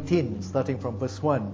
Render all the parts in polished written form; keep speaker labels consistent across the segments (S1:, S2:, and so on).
S1: 18, starting from verse 1.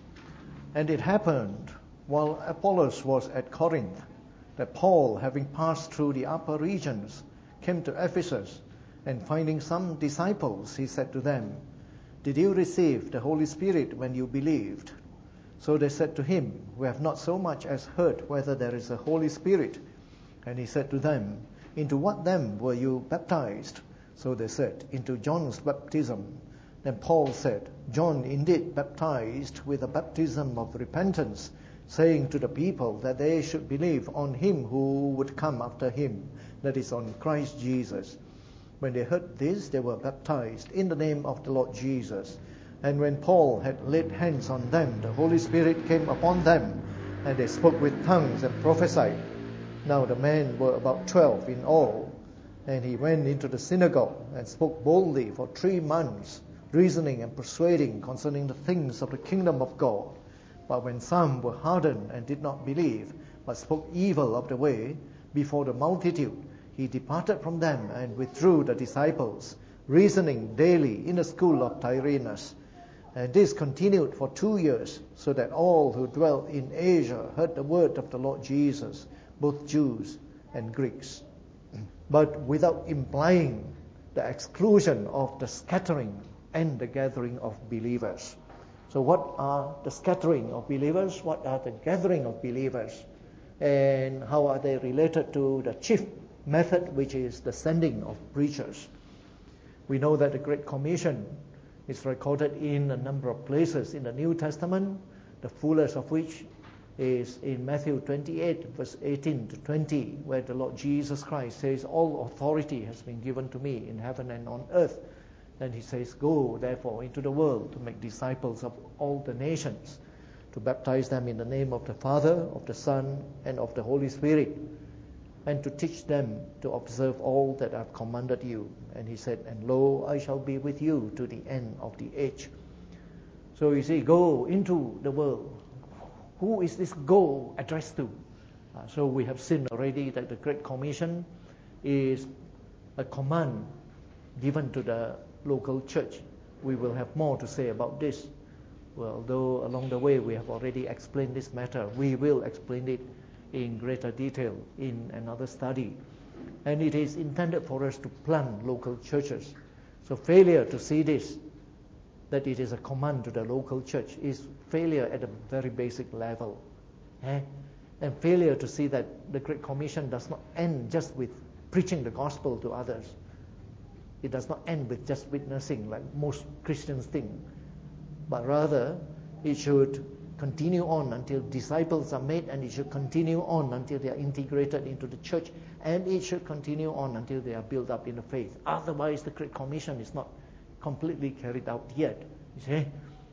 S1: And it happened, while Apollos was at Corinth, that Paul, having passed through the upper regions, came to Ephesus, and finding some disciples, he said to them, Did you receive the Holy Spirit when you believed? So they said to him, We have not so much as heard whether there is a Holy Spirit. And he said to them, Into what then were you baptized? So they said, Into John's baptism. Then Paul said, John indeed baptized with a baptism of repentance, saying to the people that they should believe on him who would come after him, that is, on Christ Jesus. When they heard this, they were baptized in the name of the Lord Jesus. And when Paul had laid hands on them, the Holy Spirit came upon them, and they spoke with tongues and prophesied. Now the men were about 12 in all, and he went into the synagogue and spoke boldly for 3 months, reasoning and persuading concerning the things of the kingdom of God. But when some were hardened and did not believe, but spoke evil of the way before the multitude, he departed from them and withdrew the disciples, reasoning daily in the school of Tyrannus. And this continued for 2 years, so that all who dwelt in Asia heard the word of the Lord Jesus, both Jews and Greeks. But without implying the exclusion of the scattering and the gathering of believers. So what are the scattering of believers? What are the gathering of believers? And how are they related to the chief method, which is the sending of preachers? We know that the Great Commission is recorded in a number of places in the New Testament, the fullest of which is in Matthew 28, verse 18 to 20, where the Lord Jesus Christ says, All authority has been given to me in heaven and on earth. Then he says, Go, therefore, into the world to make disciples of all the nations, to baptize them in the name of the Father, of the Son, and of the Holy Spirit, and to teach them to observe all that I've commanded you. And he said, And lo, I shall be with you to the end of the age. So you see, go into the world. Who is this go addressed to? So we have seen already that the Great Commission is a command given to the local church. We will have more to say about this. Well, though along the way we have already explained this matter, we will explain it in greater detail in another study. And it is intended for us to plant local churches. So failure to see this, that it is a command to the local church, is failure at a very basic level. And failure to see that the Great Commission does not end just with preaching the gospel to others. It does not end with just witnessing like most Christians think, but rather it should continue on until disciples are made, and it should continue on until they are integrated into the church, and it should continue on until they are built up in the faith. Otherwise, the Great Commission is not completely carried out yet. You see?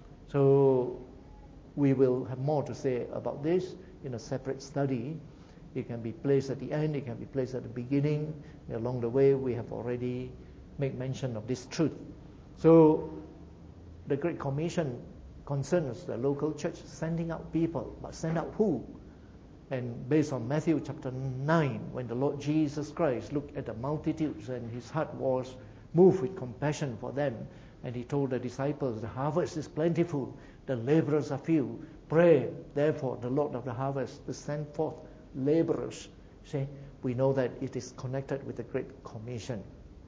S1: So we will have more to say about this in a separate study. It can be placed at the end, it can be placed at the beginning. Along the way, we have already made mention of this truth. So the Great Commission concerns the local church sending out people, but send out who? And based on Matthew chapter 9, when the Lord Jesus Christ looked at the multitudes and his heart was moved with compassion for them, and he told the disciples, the harvest is plentiful, the laborers are few. Pray, therefore, the Lord of the harvest to send forth laborers. See, we know that it is connected with the Great Commission.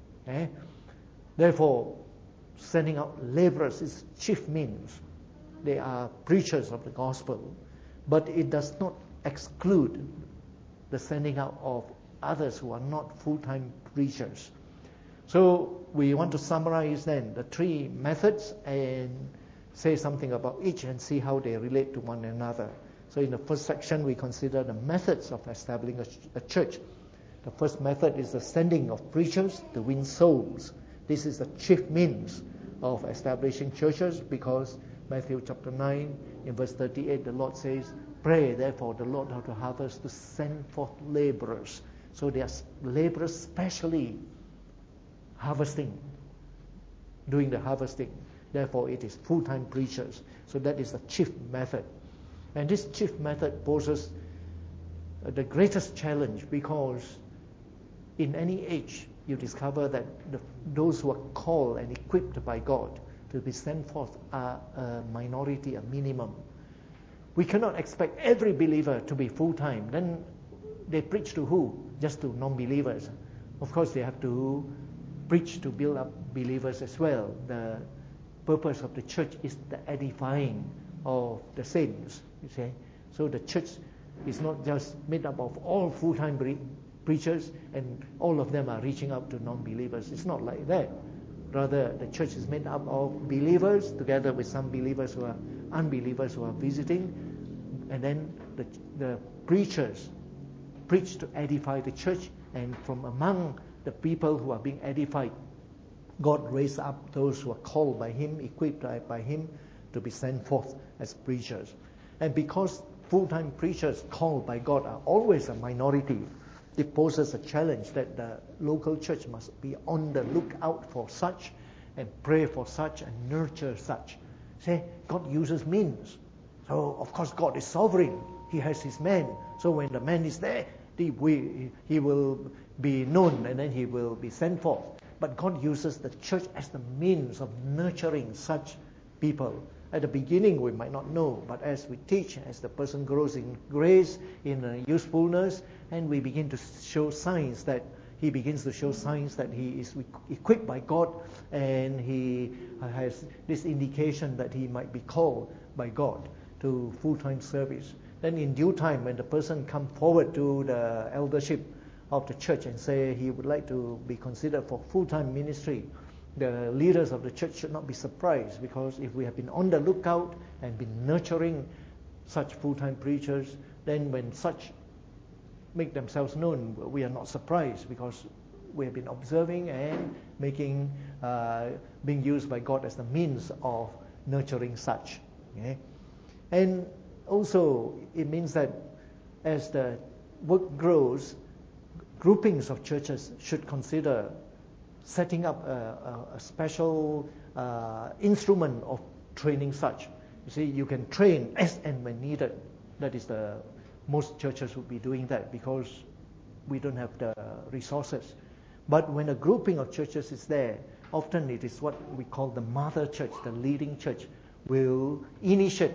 S1: Therefore, sending out laborers is chief means. They are preachers of the gospel, but it does not exclude the sending out of others who are not full-time preachers. So we want to summarize then the 3 methods and say something about each and see how they relate to one another. So in the first section, we consider the methods of establishing a church. The first method is the sending of preachers to win souls. This is the chief means of establishing churches, because Matthew chapter 9 in verse 38, the Lord says, Pray, therefore, the Lord of the harvest to send forth laborers. So there are laborers specially harvesting, doing the harvesting. Therefore, it is full-time preachers. So that is the chief method. And this chief method poses the greatest challenge, because in any age you discover that those who are called and equipped by God to be sent forth are a minority, a minimum. We cannot expect every believer to be full-time. Then they preach to who? Just to non-believers. Of course, they have to preach to build up believers as well. The purpose of the church is the edifying of the saints, you see. So the church is not just made up of all full-time preachers and all of them are reaching out to non-believers. It's not like that. Rather, the church is made up of believers together with some believers who are unbelievers who are visiting, and then the preachers preach to edify the church, and from among the people who are being edified, God raised up those who are called by Him, equipped by Him to be sent forth as preachers. And because full-time preachers called by God are always a minority, it poses a challenge that the local church must be on the lookout for such and pray for such and nurture such. Say, God uses means. So, of course, God is sovereign. He has His man. So when the man is there, he will be known and then he will be sent forth. But God uses the church as the means of nurturing such people. At the beginning, we might not know, but as we teach, as the person grows in grace, in usefulness, and we begin to show signs that he begins to show signs that he is equipped by God, and he has this indication that he might be called by God to full-time service. Then in due time, when the person comes forward to the eldership of the church and say he would like to be considered for full-time ministry, the leaders of the church should not be surprised, because if we have been on the lookout and been nurturing such full-time preachers, then when such make themselves known, we are not surprised, because we have been observing and being used by God as the means of nurturing such. Okay? And also it means that as the work grows, groupings of churches should consider setting up a special instrument of training such. You see, you can train as and when needed. That is most churches would be doing that because we don't have the resources. But when a grouping of churches is there, often it is what we call the mother church, the leading church, will initiate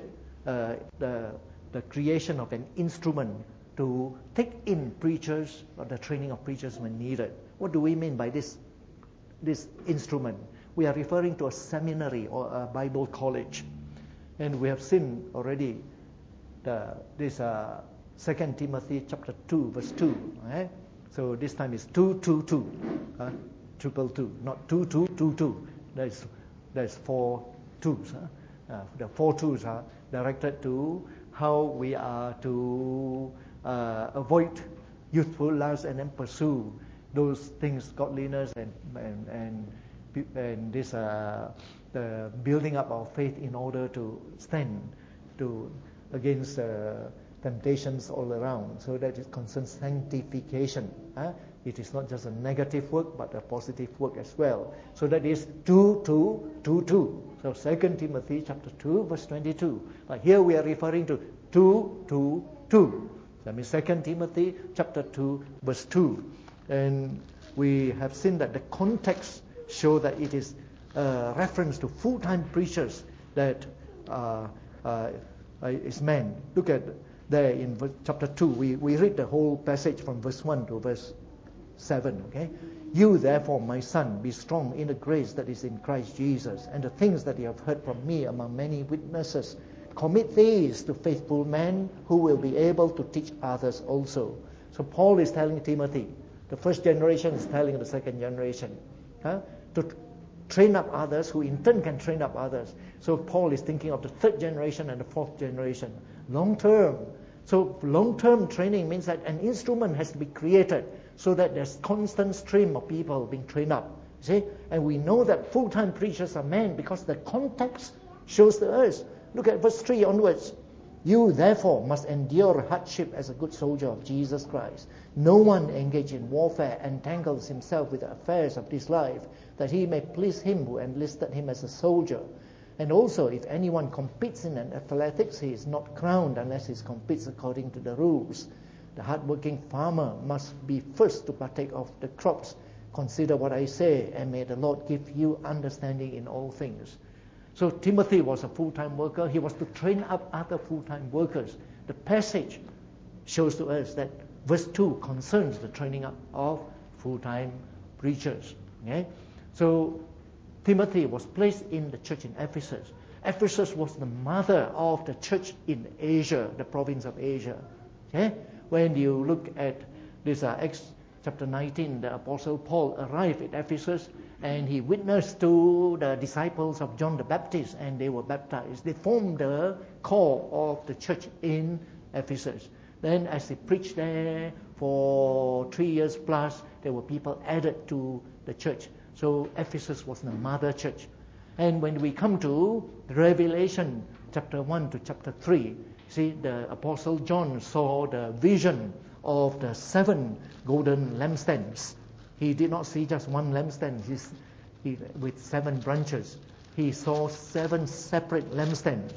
S1: the creation of an instrument to take in preachers or the training of preachers when needed. What do we mean by this instrument? We are referring to a seminary or a Bible college. And we have seen already this 2 Timothy chapter 2, verse 2. Right? So this time is 222, triple two, not 2222. There's 4 twos. The 4 twos are directed to how we are to avoid youthful lust and then pursue those things, godliness and this the building up our faith in order to stand against temptations all around. So that it concerns sanctification. It is not just a negative work, but a positive work as well. So that is 2:2:2:2. So 2 Timothy chapter 2, verse 22. But here we are referring to 2:2:2. That means 2 Timothy chapter 2, verse 2. And we have seen that the context show that it is a reference to full-time preachers that is meant. Look at there in chapter 2. We read the whole passage from verse 1 to verse 7. Okay? You therefore, my son, be strong in the grace that is in Christ Jesus, and the things that you have heard from me among many witnesses, commit these to faithful men who will be able to teach others also. So Paul is telling Timothy, the first generation is telling the second generation, to train up others who in turn can train up others. So Paul is thinking of the third generation and the fourth generation. Long term. So long-term training means that an instrument has to be created so that there's constant stream of people being trained up. See? And we know that full-time preachers are men because the context shows to us. Look at verse 3 onwards. You therefore must endure hardship as a good soldier of Jesus Christ. No one engaged in warfare entangles himself with the affairs of this life, that he may please him who enlisted him as a soldier. And also, if anyone competes in an athletics, he is not crowned unless he competes according to the rules. The hard-working farmer must be first to partake of the crops. Consider what I say, and may the Lord give you understanding in all things. So Timothy was a full-time worker. He was to train up other full-time workers. The passage shows to us that verse 2 concerns the training up of full-time preachers. Okay? So Timothy was placed in the church in Ephesus. Ephesus was the mother of the church in Asia, the province of Asia. Okay? When you look at this Acts chapter 19, the Apostle Paul arrived at Ephesus and he witnessed to the disciples of John the Baptist, and they were baptized. They formed the core of the church in Ephesus. Then as he preached there for 3 years plus, there were people added to the church. So Ephesus was the mother church. And when we come to Revelation chapter 1 to chapter 3, see, the Apostle John saw the vision of the 7 golden lampstands. He did not see just one lampstand with 7 branches. He saw 7 separate lampstands.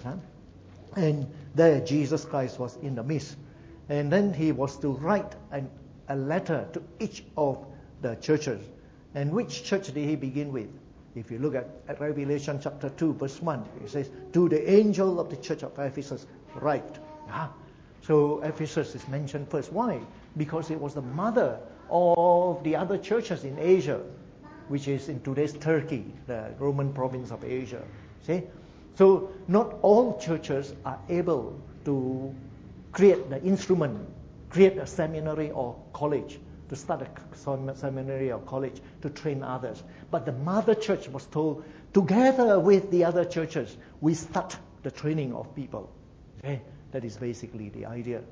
S1: And there Jesus Christ was in the midst. And then he was to write a letter to each of the churches. And which church did he begin with? If you look at Revelation chapter 2 verse 1, it says, to the angel of the church of Ephesus write. So Ephesus is mentioned first. Why? Because it was the mother of the other churches in Asia, which is in today's Turkey, the Roman province of Asia. See? So not all churches are able to create the instrument, create a seminary or college, to start a seminary or college to train others. But the mother church was told, together with the other churches, we start the training of people. Okay? That is basically the idea.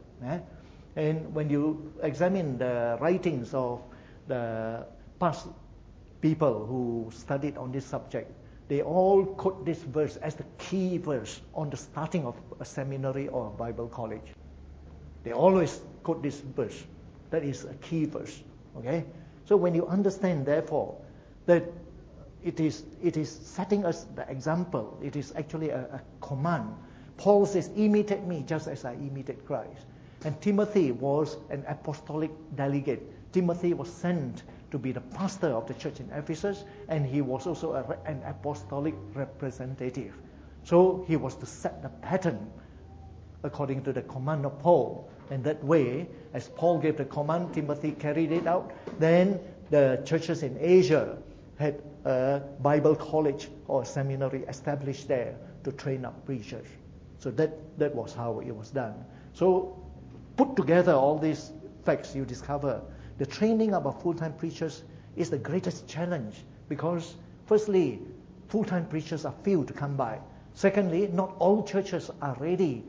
S1: And when you examine the writings of the past people who studied on this subject, they all quote this verse as the key verse on the starting of a seminary or a Bible college. They always quote this verse. That is a key verse. Okay? So when you understand, therefore, that it is setting us the example, it is actually a command. Paul says, imitate me just as I imitate Christ. And Timothy was an apostolic delegate. Timothy was sent to be the pastor of the church in Ephesus, and he was also an apostolic representative. So he was to set the pattern according to the command of Paul. And that way, as Paul gave the command, Timothy carried it out. Then the churches in Asia had a Bible college or seminary established there to train up preachers. So that was how it was done. So put together all these facts, you discover the training up of full-time preachers is the greatest challenge, because firstly, full-time preachers are few to come by. Secondly, not all churches are ready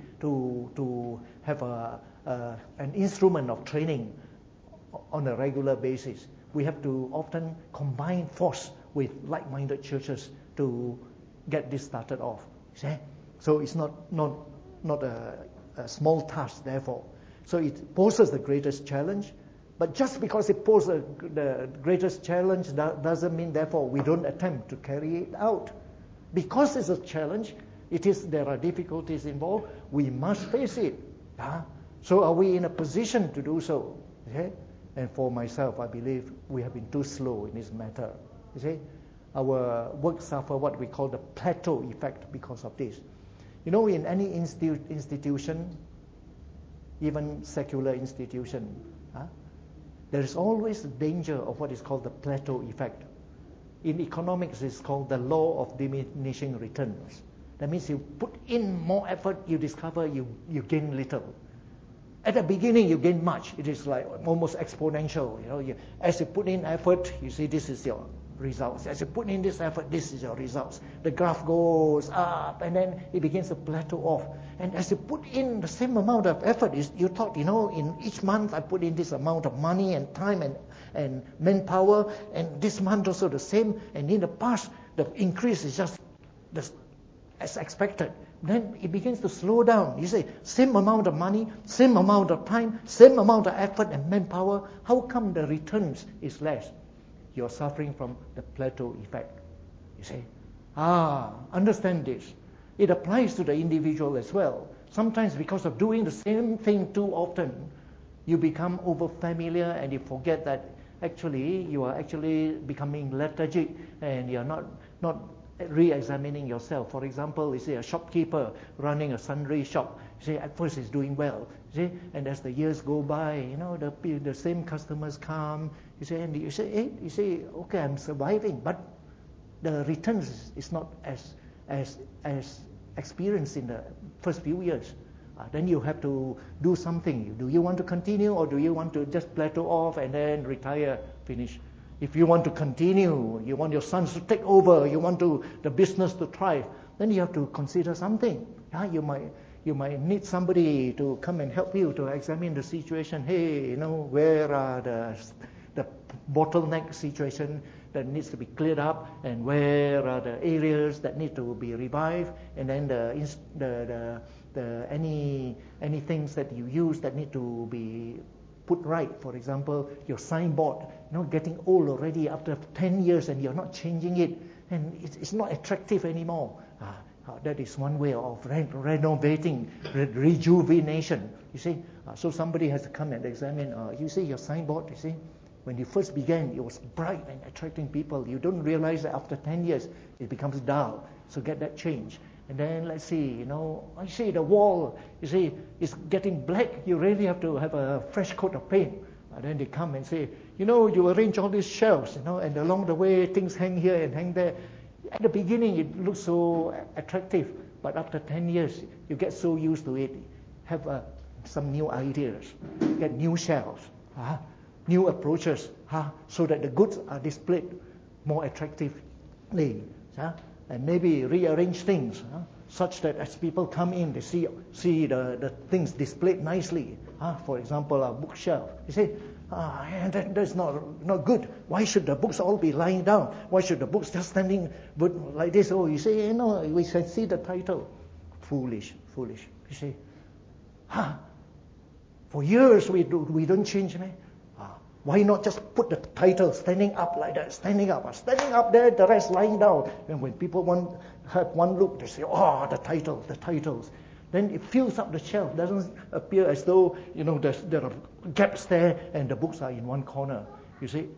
S1: to have an instrument of training on a regular basis. We have to often combine force with like-minded churches to get this started off. See? So it's not a small task, therefore. So it poses the greatest challenge. But just because it poses the greatest challenge doesn't mean, therefore, we don't attempt to carry it out. Because it's a challenge, there are difficulties involved, we must face it. So are we in a position to do so? Okay? And for myself, I believe we have been too slow in this matter. You see, our work suffer what we call the plateau effect because of this. You know, in any institution, even secular institution, there is always a danger of what is called the plateau effect. In economics, it's called the law of diminishing returns. That means you put in more effort, you discover you gain little. At the beginning, you gain much. It is like almost exponential. As you put in effort, you see this is your results. As you put in this effort, this is your results. The graph goes up, and then it begins to plateau off. And as you put in the same amount of effort, you thought, in each month I put in this amount of money and time and manpower, and this month also the same. And in the past, the increase is just as expected. Then it begins to slow down. You say, same amount of money, same amount of time, same amount of effort and manpower. How come the returns is less? You're suffering from the plateau effect. You say, understand this. It applies to the individual as well. Sometimes because of doing the same thing too often, you become over familiar and you forget that actually you are actually becoming lethargic and you're not re-examining yourself. For example, you see a shopkeeper running a sundry shop. You see, at first he's doing well. You see, and as the years go by, the same customers come. You see, and you say, hey, you say, okay, I'm surviving, but the returns is not as experienced in the first few years. Then you have to do something. Do you want to continue, or do you want to just plateau off and then retire, finish? If you want to continue, you want your sons to take over, you want the business to thrive, then you have to consider something. You might need somebody to come and help you to examine the situation. Hey, where are the bottleneck situation that needs to be cleared up, and where are the areas that need to be revived, and then any things that you use that need to be put right. For example, your signboard, getting old already after 10 years and you're not changing it, and it's not attractive anymore. That is one way of renovating, rejuvenation. You see, so somebody has to come and examine. You see your signboard. You see, when you first began, it was bright and attracting people. You don't realize that after 10 years, it becomes dull. So get that change. And then let's see, I see the wall, you see, it's getting black. You really have to have a fresh coat of paint. And then they come and say, you arrange all these shelves, and along the way things hang here and hang there. At the beginning it looks so attractive, but after 10 years you get so used to it. Have some new ideas, get new shelves, new approaches, so that the goods are displayed more attractively. And maybe rearrange things such that as people come in, they see the things displayed nicely. For example, a bookshelf. You say, that's not good. Why should the books all be lying down? Why should the books just standing like this? Oh, you say, we can see the title. Foolish. You say, for years we don't change, man. Why not just put the title standing up like that, standing up there, the rest lying down. And when people have one look, they say, the titles. Then it fills up the shelf. Doesn't appear as though, there are gaps there and the books are in one corner. You see,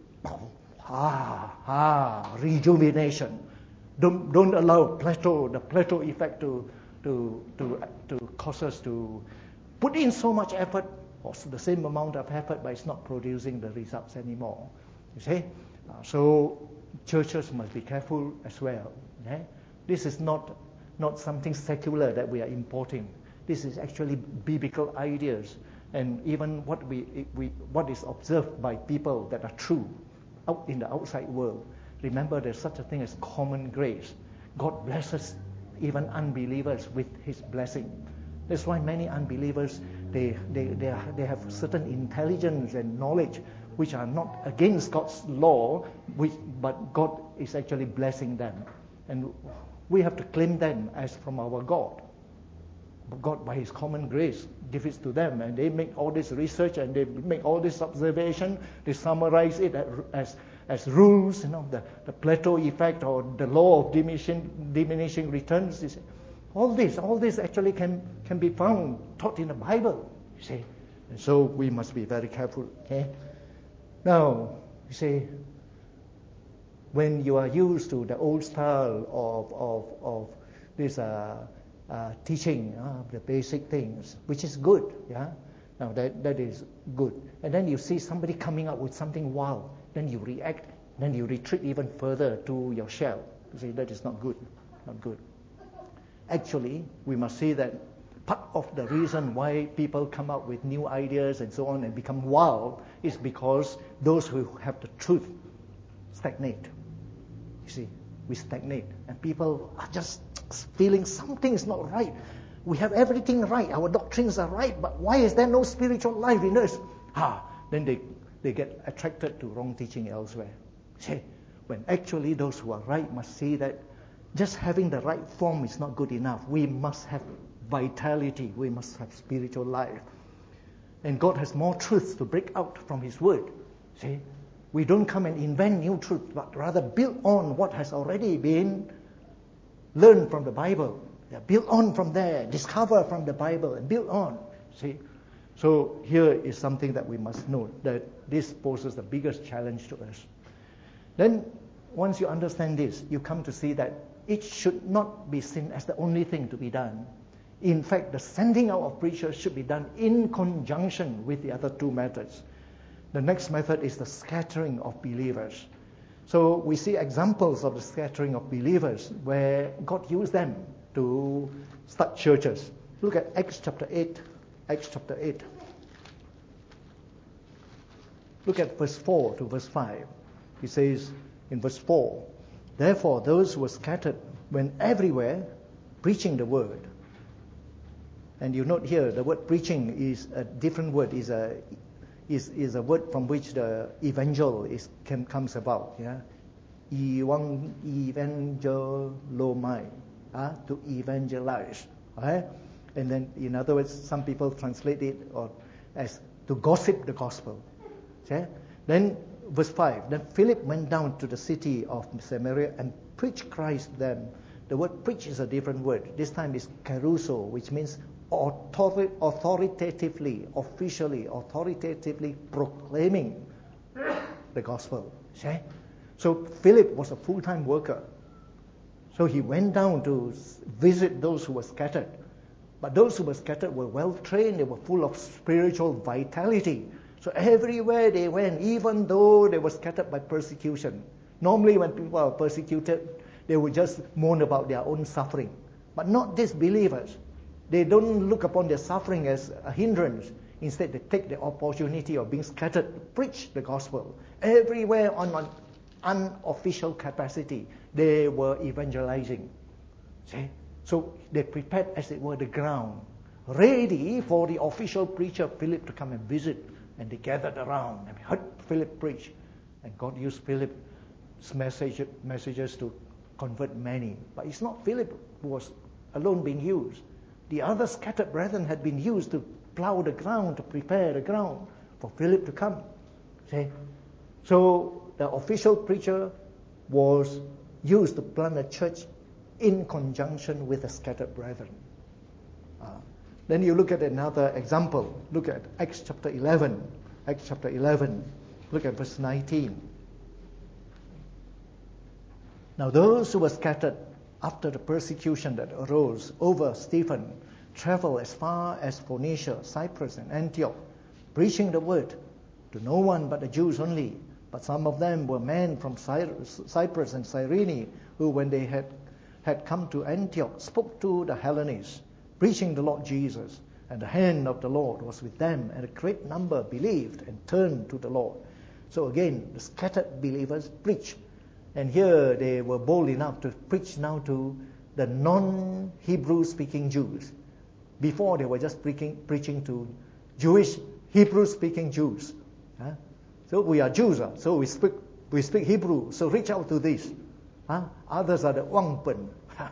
S1: rejuvenation. Don't allow the plateau effect to cause us to put in so much effort, or the same amount of effort, but it's not producing the results anymore. You see? So churches must be careful as well. This is not something secular that we are importing. This is actually biblical ideas, and even what is observed by people that are true out in the outside world. Remember, there's such a thing as common grace. God blesses even unbelievers with His blessing. That's why many unbelievers, they have certain intelligence and knowledge which are not against God's law, but God is actually blessing them. And we have to claim them as from our God. God, by His common grace, gives it to them, and they make all this research and they make all this observation. They summarize it as rules, the plateau effect or the law of diminishing returns. All this actually can be found taught in the Bible. You see, and so we must be very careful. Okay. Now, you see, when you are used to the old style of this teaching, the basic things, which is good, Now that is good. And then you see somebody coming up with something wild, then you react, then you retreat even further to your shell. You see, that is not good. Actually, we must see that part of the reason why people come up with new ideas and so on and become wild is because those who have the truth stagnate. You see, we stagnate, and people are just feeling something is not right. We have everything right, our doctrines are right, but why is there no spiritual life in us? Then they get attracted to wrong teaching elsewhere. See, when actually those who are right must see that just having the right form is not good enough. We must have vitality. We must have spiritual life. And God has more truths to break out from His Word. See, we don't come and invent new truth, but rather build on what has already been learned from the Bible. Build on from there, discover from the Bible, and build on. See, so here is something that we must note, that this poses the biggest challenge to us. Then, once you understand this, you come to see that it should not be seen as the only thing to be done. In fact, the sending out of preachers should be done in conjunction with the other two methods. The next method is the scattering of believers. So we see examples of the scattering of believers where God used them to start churches. Look at Acts chapter 8. Acts chapter 8. Look at verse 4 to verse 5. He says in verse 4, "Therefore those who were scattered went everywhere preaching the word." And you note here the word preaching is a different word, is a word from which the evangel comes about. Yeah? Evangelomai, to evangelize. Right? And then, in other words, some people translate it as to gossip the gospel. Okay? Then, verse 5, then Philip went down to the city of Samaria and preached Christ to them. The word preach is a different word. This time it's keruso, which means authoritatively proclaiming the gospel. See? So Philip was a full-time worker. So he went down to visit those who were scattered. But those who were scattered were well-trained. They were full of spiritual vitality. So everywhere they went, even though they were scattered by persecution. Normally when people are persecuted, they would just moan about their own suffering. But not these believers. They don't look upon their suffering as a hindrance. Instead, they take the opportunity of being scattered to preach the gospel. Everywhere on an unofficial capacity, they were evangelizing. See? So they prepared, as it were, the ground, ready for the official preacher, Philip, to come and visit. And they gathered around and heard Philip preach. And God used Philip's messages to convert many. But it's not Philip who was alone being used. The other scattered brethren had been used to plow the ground, to prepare the ground for Philip to come. See? So the official preacher was used to plant a church in conjunction with the scattered brethren. Then you look at another example. Look at Acts chapter 11. Acts chapter 11. Look at verse 19. Now those who were scattered after the persecution that arose over Stephen traveled as far as Phoenicia, Cyprus, and Antioch, preaching the word to no one but the Jews only. But some of them were men from Cyprus and Cyrene, who, when they had come to Antioch, spoke to the Hellenists, preaching the Lord Jesus. And the hand of the Lord was with them, and a great number believed and turned to the Lord. So again, the scattered believers preached. And here they were bold enough to preach now to the non-Hebrew speaking Jews. Before they were just preaching to Jewish Hebrew speaking Jews. So we are Jews, so we speak Hebrew, so reach out to this. Others are the Wangpen.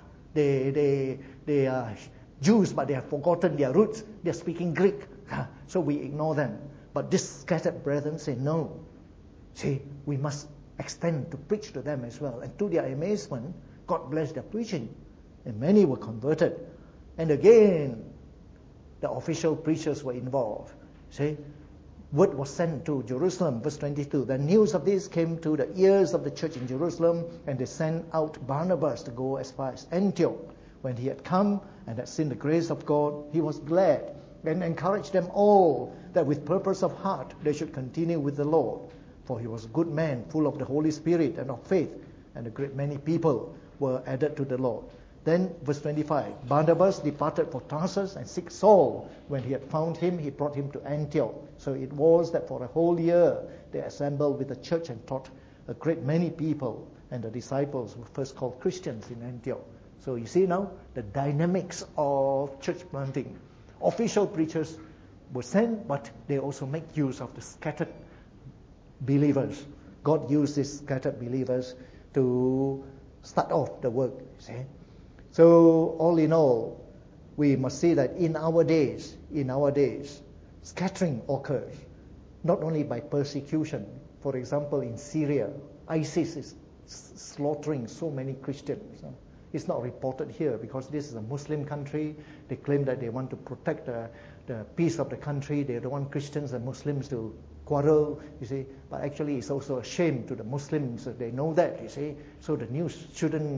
S1: They are Jews, but they have forgotten their roots. They are speaking Greek. So we ignore them. But these scattered brethren say, no. See, we must extend to preach to them as well. And to their amazement, God blessed their preaching. And many were converted. And again, the official preachers were involved. See, word was sent to Jerusalem, verse 22. The news of this came to the ears of the church in Jerusalem, and they sent out Barnabas to go as far as Antioch. When he had come and had seen the grace of God, he was glad and encouraged them all that with purpose of heart they should continue with the Lord. For he was a good man, full of the Holy Spirit and of faith, and a great many people were added to the Lord. Then, verse 25, Barnabas departed for Tarsus and seek Saul. When he had found him, he brought him to Antioch. So it was that for a whole year they assembled with the church and taught a great many people, and the disciples were first called Christians in Antioch. So you see now the dynamics of church planting. Official preachers were sent, but they also make use of the scattered believers. God used these scattered believers to start off the work. See? So all in all, we must see that in our days, scattering occurs, not only by persecution. For example, in Syria, ISIS is slaughtering so many Christians. It's not reported here because this is a Muslim country. They claim that they want to protect the peace of the country. They don't want Christians and Muslims to quarrel, you see. But actually it's also a shame to the Muslims that they know that, you see. So the news shouldn't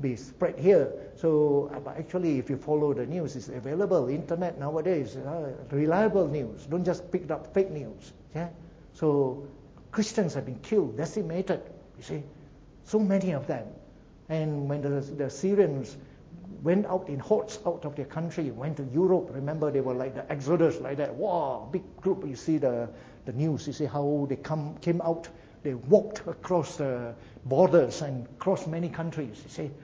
S1: be spread here. So, but actually, if you follow the news, it's available. Internet nowadays, reliable news. Don't just pick up fake news. Yeah. So Christians have been killed, decimated. You see, so many of them. And when the Syrians went out in hordes out of their country, went to Europe. Remember, they were like the Exodus, like that. Wow, big group. You see the news. You see how they came out. They walked across the borders and crossed many countries.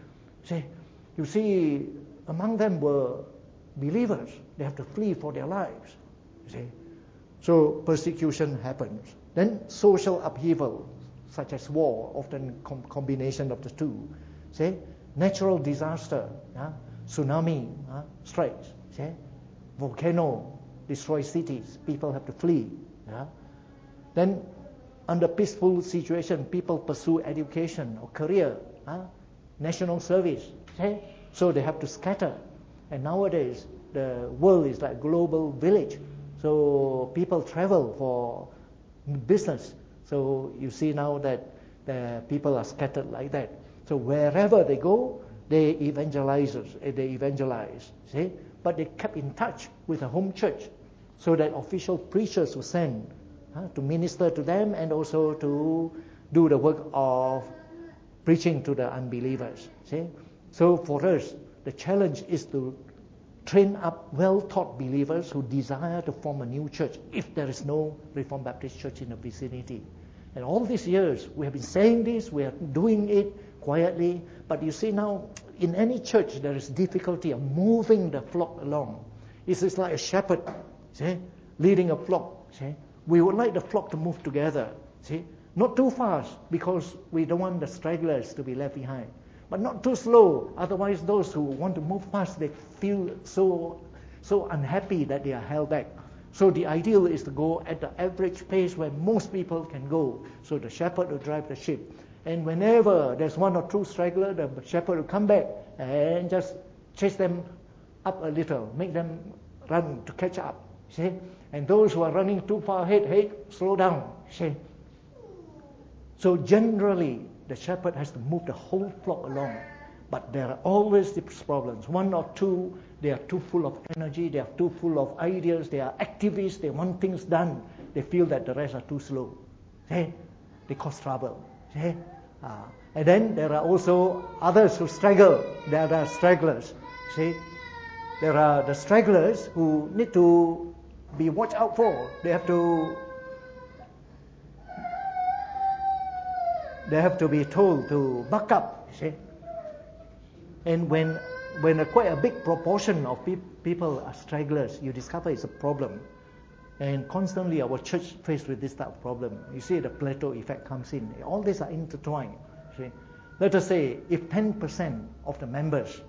S1: You see, among them were believers. They have to flee for their lives. You see, so persecution happens. Then social upheaval, such as war, often combination of the two. See, natural disaster, tsunami strikes. See, volcano destroys cities. People have to flee. Then, under peaceful situation, people pursue education or career, national service. See? So they have to scatter. And nowadays, the world is like a global village. So people travel for business. So you see now that the people are scattered like that. So wherever they go, they evangelize. See? But they kept in touch with the home church, so that official preachers were sent to minister to them and also to do the work of preaching to the unbelievers. See? So for us, the challenge is to train up well-taught believers who desire to form a new church if there is no Reformed Baptist church in the vicinity. And all these years, we have been saying this, we are doing it quietly, but you see now, in any church, there is difficulty of moving the flock along. It's just like a shepherd, see, leading a flock. See? We would like the flock to move together, see, not too fast because we don't want the stragglers to be left behind, but not too slow. Otherwise, those who want to move fast, they feel so unhappy that they are held back. So the ideal is to go at the average pace where most people can go. So the shepherd will drive the sheep. And whenever there's one or two straggler, the shepherd will come back and just chase them up a little, make them run to catch up. See? And those who are running too far ahead, hey, slow down. See? So generally, the shepherd has to move the whole flock along. But there are always these problems. One or two, they are too full of energy, they are too full of ideas, they are activists, they want things done. They feel that the rest are too slow. See? They cause trouble. See? And then there are also others who straggle. There are stragglers. See? There are the stragglers who need to be watched out for. They have to be told to buck up. See? And when quite a big proportion of people are stragglers, you discover it's a problem. And constantly our church faced with this type of problem. You see the Plato effect comes in. All these are intertwined. See? Let us say if 10% of the members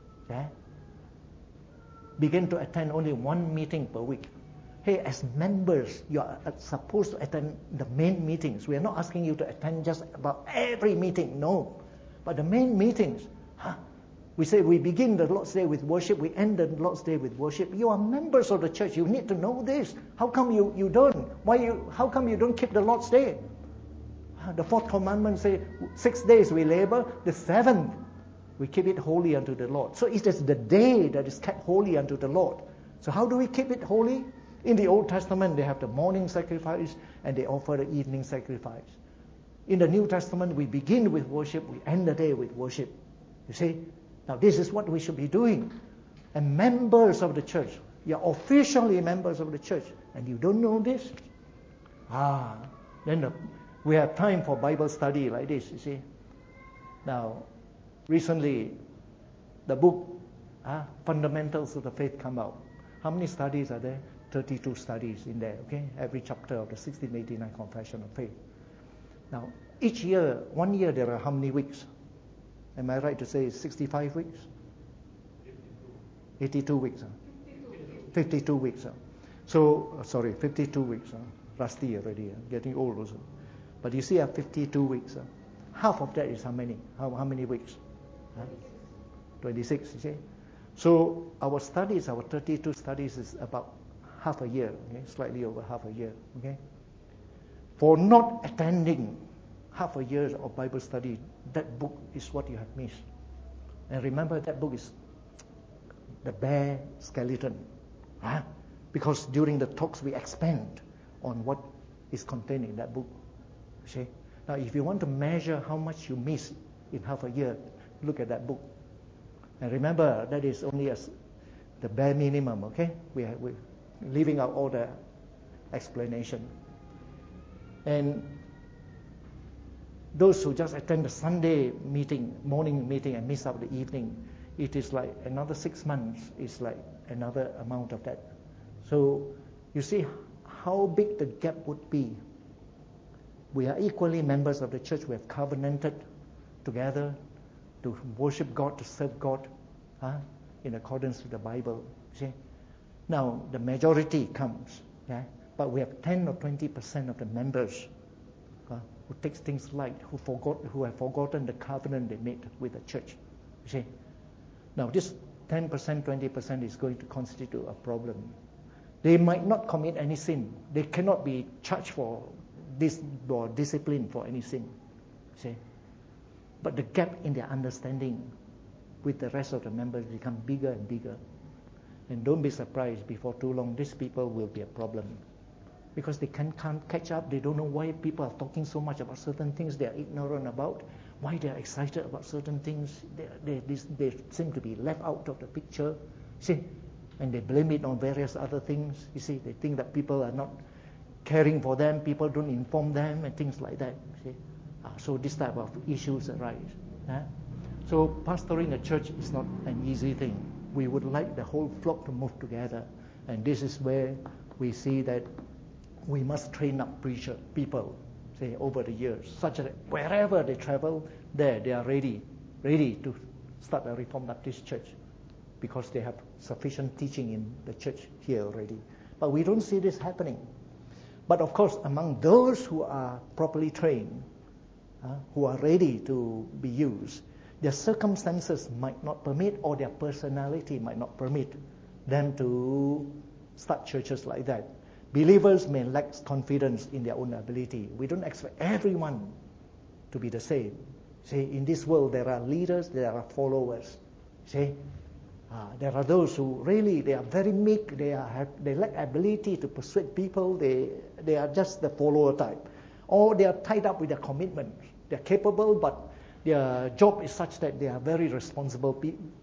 S1: begin to attend only one meeting per week. Hey, as members, you are supposed to attend the main meetings. We are not asking you to attend just about every meeting. No. But the main meetings, we say we begin the Lord's Day with worship, we end the Lord's Day with worship. You are members of the church. You need to know this. How come you don't? How come you don't keep the Lord's Day? The fourth commandment says 6 days we labor, the seventh we keep it holy unto the Lord. So it is the day that is kept holy unto the Lord. So how do we keep it holy? In the Old Testament, they have the morning sacrifice and they offer the evening sacrifice. In the New Testament, we begin with worship, we end the day with worship. You see? Now this is what we should be doing. And members of the church, you're officially members of the church, and you don't know this? Then we have time for Bible study like this, you see. Now, recently, the book, Fundamentals of the Faith, come out. How many studies are there? 32 studies in there, okay? Every chapter of the 1689 Confession of Faith. Now, each year, 1 year, there are how many weeks? Am I right to say it's 65 weeks? 82 weeks. 52 weeks. So, 52 weeks. Rusty already, getting old also. But you see, 52 weeks. Half of that is how many? How many weeks? 26, you see? So, our studies, our 32 studies is about half a year, okay? Slightly over half a year, okay? For not attending half a year of Bible study, that book is what you have missed. And remember, that book is the bare skeleton. Because during the talks we expand on what is contained in that book. See? Now, if you want to measure how much you miss in half a year, look at that book. And remember, that is only the bare minimum, okay? We're leaving out all the explanation. And those who just attend the Sunday meeting, morning meeting, and miss out the evening, it is like another 6 months. It's like another amount of that. So you see how big the gap would be. We are equally members of the church. We have covenanted together to worship God, to serve God, in accordance with the Bible. See? Now the majority comes, but we have 10 or 20% of the members who takes things light, who have forgotten the covenant they made with the church. You see? Now this 10%, 20% is going to constitute a problem. They might not commit any sin. They cannot be charged for this or disciplined for any sin. See? But the gap in their understanding with the rest of the members become bigger and bigger. And don't be surprised, before too long, these people will be a problem. Because they can't catch up. They don't know why people are talking so much about certain things they are ignorant about, why they are excited about certain things. They seem to be left out of the picture. See? And they blame it on various other things. You see, they think that people are not caring for them, people don't inform them, and things like that. See? So this type of issues arise. So pastoring a church is not an easy thing. We would like the whole flock to move together. And this is where we see that we must train up people, say, over the years, such that wherever they travel, they are ready to start a Reformed Baptist church, because they have sufficient teaching in the church here already. But we don't see this happening. But of course, among those who are properly trained, who are ready to be used, their circumstances might not permit, or their personality might not permit them to start churches like that. Believers may lack confidence in their own ability. We don't expect everyone to be the same. See, in this world there are leaders, there are followers. See, there are those who really, they are very meek, they lack ability to persuade people, they are just the follower type. Or they are tied up with their commitment. They are capable, but their job is such that they are very responsible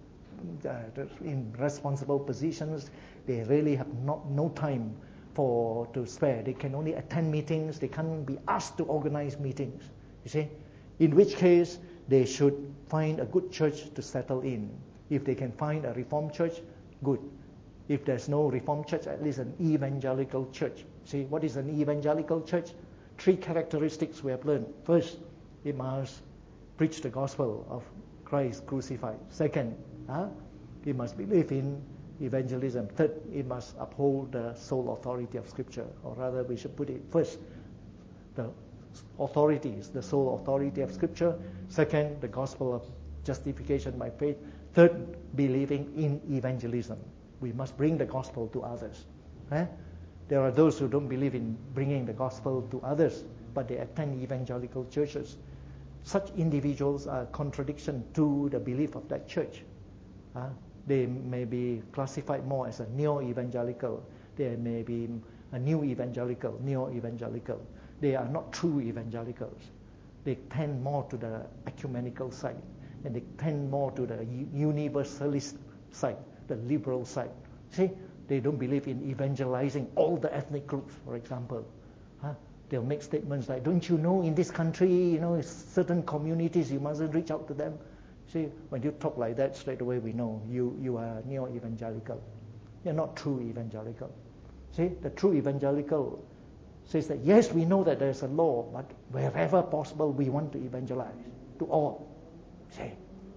S1: in responsible positions. They really have no time to spare. They can only attend meetings. They can't be asked to organize meetings. You see, in which case they should find a good church to settle in. If they can find a Reformed church, good. If there's no Reformed church, at least an evangelical church. See, what is an evangelical church? 3 characteristics we have learned. First, it must preach the gospel of Christ crucified. Second, it must believe in evangelism. Third, it must uphold the sole authority of Scripture. Or rather, we should put it first, the authority is the sole authority of Scripture. Second, the gospel of justification by faith. Third, believing in evangelism. We must bring the gospel to others. There are those who don't believe in bringing the gospel to others, but they attend evangelical churches. Such individuals are a contradiction to the belief of that church. They may be classified more as a neo-evangelical. They may be a new evangelical, neo-evangelical. They are not true evangelicals. They tend more to the ecumenical side, and they tend more to the universalist side, the liberal side. See, they don't believe in evangelizing all the ethnic groups, for example. They'll make statements like, don't you know, in this country, certain communities, you mustn't reach out to them. See, when you talk like that, straight away we know you are neo-evangelical. You're not true evangelical. See, the true evangelical says that, yes, we know that there's a law, but wherever possible, we want to evangelize to all. See?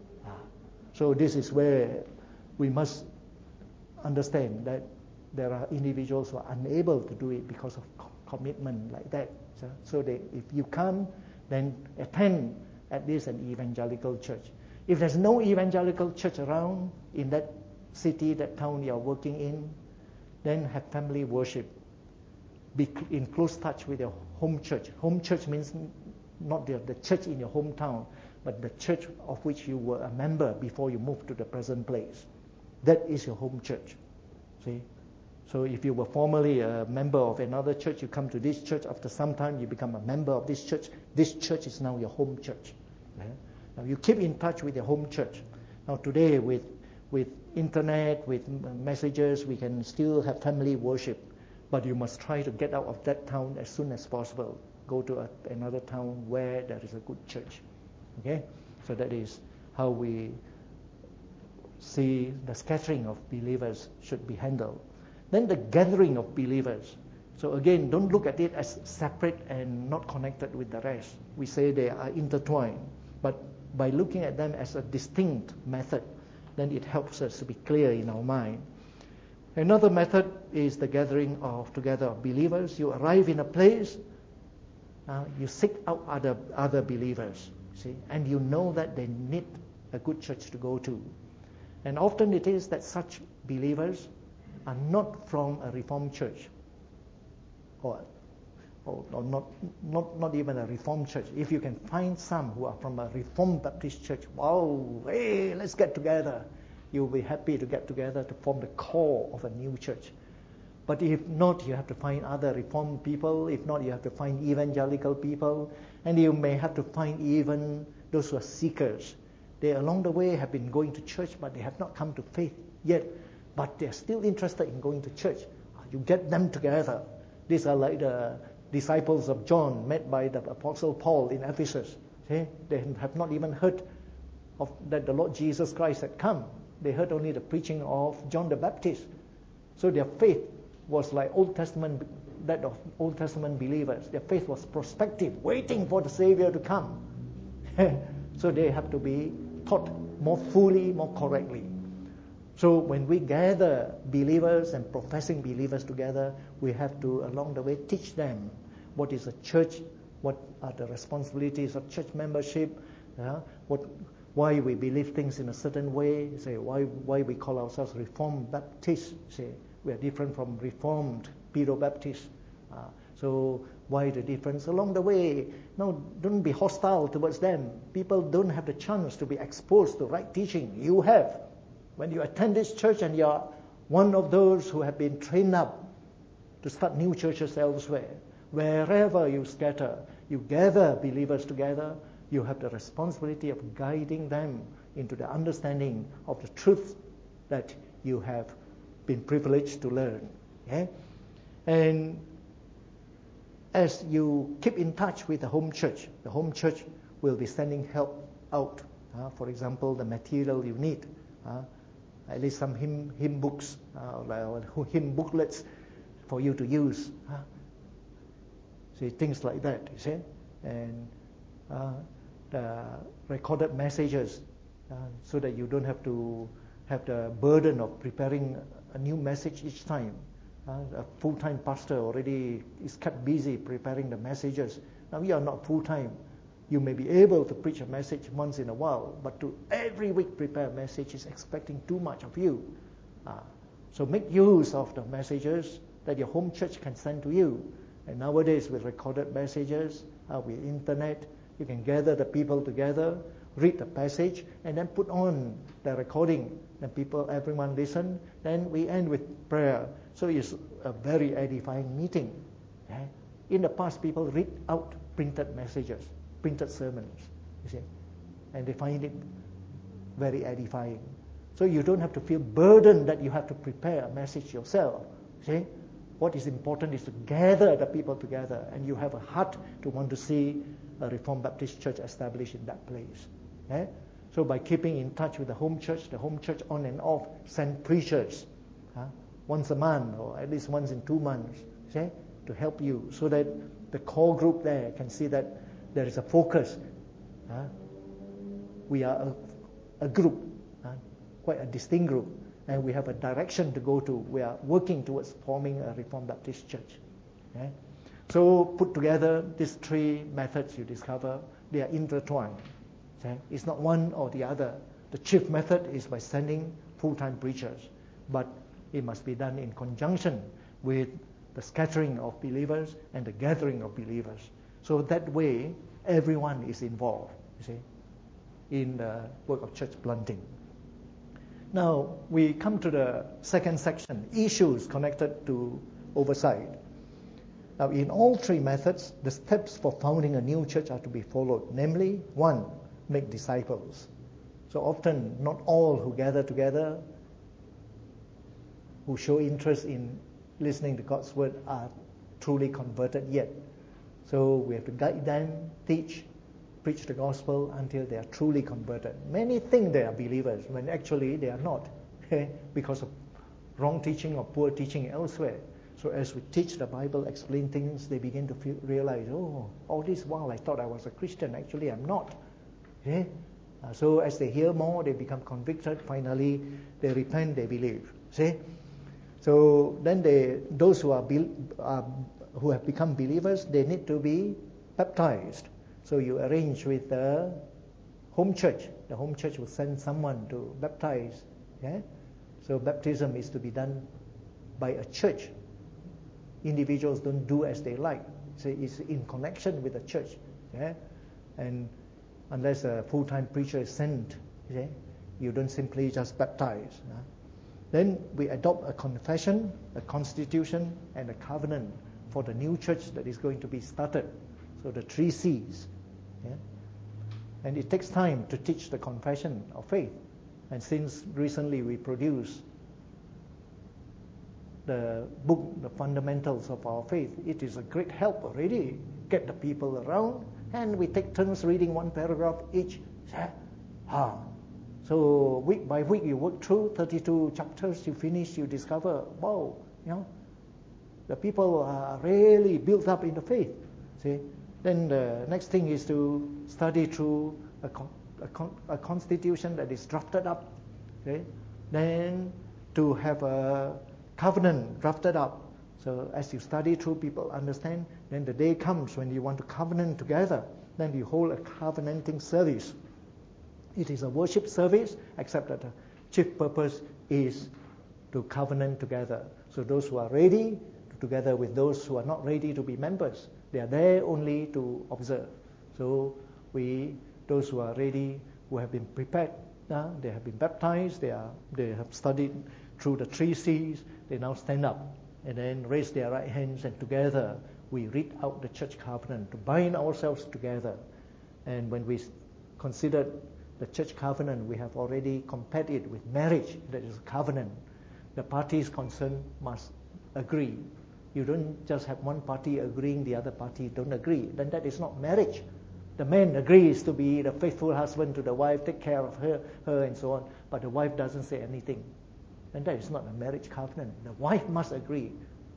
S1: So this is where we must understand that there are individuals who are unable to do it because of commitment like that. So if you come, then attend at least an evangelical church. If there's no evangelical church around in that city, that town you're working in, then have family worship. Be in close touch with your home church. Home church means not the church in your hometown, but the church of which you were a member before you moved to the present place. That is your home church. See? So if you were formerly a member of another church, you come to this church, after some time you become a member of this church. This church is now your home church. Yeah? Now you keep in touch with your home church. Now today with internet, with messages, we can still have family worship. But you must try to get out of that town as soon as possible. Go to another town where there is a good church. Okay? So that is how we see the scattering of believers should be handled. Then the gathering of believers. So again, don't look at it as separate and not connected with the rest. We say they are intertwined. But by looking at them as a distinct method, then it helps us to be clear in our mind. Another method is the gathering together of believers. You arrive in a place, you seek out other believers, see, and you know that they need a good church to go to. And often it is that such believers are not from a Reformed church, or not even a Reformed church. If you can find some who are from a Reformed Baptist church, wow, hey, let's get together. You'll be happy to get together to form the core of a new church. But if not, you have to find other Reformed people. If not, you have to find evangelical people. And you may have to find even those who are seekers. They along the way have been going to church, but they have not come to faith yet. But they're still interested in going to church. You get them together. These are like the disciples of John met by the Apostle Paul in Ephesus. See? They have not even heard of that the Lord Jesus Christ had come. They heard only the preaching of John the Baptist. So their faith was like that of Old Testament believers. Their faith was prospective, waiting for the Savior to come. So they have to be taught more fully, more correctly. So when we gather believers and professing believers together, we have to, along the way, teach them what is a church, what are the responsibilities of church membership, why we believe things in a certain way, say why we call ourselves Reformed Baptists, say we are different from Reformed Pedro-Baptists. So why the difference? Along the way, no, don't be hostile towards them. People don't have the chance to be exposed to right teaching. You have. When you attend this church and you are one of those who have been trained up to start new churches elsewhere, wherever you scatter, you gather believers together, you have the responsibility of guiding them into the understanding of the truth that you have been privileged to learn. Okay? And as you keep in touch with the home church will be sending help out. For example, the material you need. At least some hymn books, or hymn booklets for you to use. See, things like that, you see. And the recorded messages, so that you don't have to have the burden of preparing a new message each time. A full-time pastor already is kept busy preparing the messages. Now you are not full-time. You may be able to preach a message once in a while, but to every week prepare a message is expecting too much of you. So make use of the messages that your home church can send to you. And nowadays with recorded messages, with internet, you can gather the people together, read the passage, and then put on the recording. Then everyone listen. Then we end with prayer. So it's a very edifying meeting. In the past, people read out printed messages, printed sermons, you see, and they find it very edifying. So you don't have to feel burdened that you have to prepare a message yourself. See, what is important is to gather the people together, and you have a heart to want to see a Reformed Baptist church established in that place. So by keeping in touch with the home church on and off send preachers once a month or at least once in 2 months, see, to help you, so that the core group there can see that there is a focus. We are a group, quite a distinct group, and we have a direction to go to. We are working towards forming a Reformed Baptist church. So put together these 3 methods you discover, they are intertwined. It's not one or the other. The chief method is by sending full-time preachers, but it must be done in conjunction with the scattering of believers and the gathering of believers. So that way, everyone is involved, you see. in the work of church planting. Now, we come to the second section, issues connected to oversight. Now, in all three methods, the steps for founding a new church are to be followed. Namely, 1, make disciples. So often, not all who gather together, who show interest in listening to God's word, are truly converted yet. So we have to guide them, teach, preach the gospel until they are truly converted. Many think they are believers when actually they are not, because of wrong teaching or poor teaching elsewhere. So as we teach the Bible, explain things, they begin to realize, oh, all this while I thought I was a Christian, actually I'm not. So as they hear more, they become convicted. Finally, they repent, they believe. See? So then those who who have become believers, they need to be baptized. So you arrange with the home church. The home church will send someone to baptize. So baptism is to be done by a church. Individuals don't do as they like. So it's in connection with the church. And unless a full-time preacher is sent, you don't simply just baptize. Then we adopt a confession, a constitution, and a covenant for the new church that is going to be started. So the 3 C's. And it takes time to teach the confession of faith. And since recently we produced the book, The Fundamentals of Our Faith, it is a great help already. Get the people around, and we take turns reading 1 paragraph each. So week by week you work through 32 chapters, you finish, you discover, wow, the people are really built up in the faith. See? Then the next thing is to study through a constitution that is drafted up. Then to have a covenant drafted up. So as you study through, people understand. Then the day comes when you want to covenant together. Then you hold a covenanting service. It is a worship service, except that the chief purpose is to covenant together. So those who are ready, together with those who are not ready to be members, they are there only to observe. So those who are ready, who have been prepared, they have been baptized, they have studied through the 3 C's, they now stand up and then raise their right hands, and together we read out the church covenant to bind ourselves together. And when we consider the church covenant, we have already compared it with marriage, that is a covenant. The parties concerned must agree. You don't just have one party agreeing, the other party don't agree. Then that is not marriage. The man agrees to be the faithful husband to the wife, take care of her and so on, but the wife doesn't say anything. Then that is not a marriage covenant. The wife must agree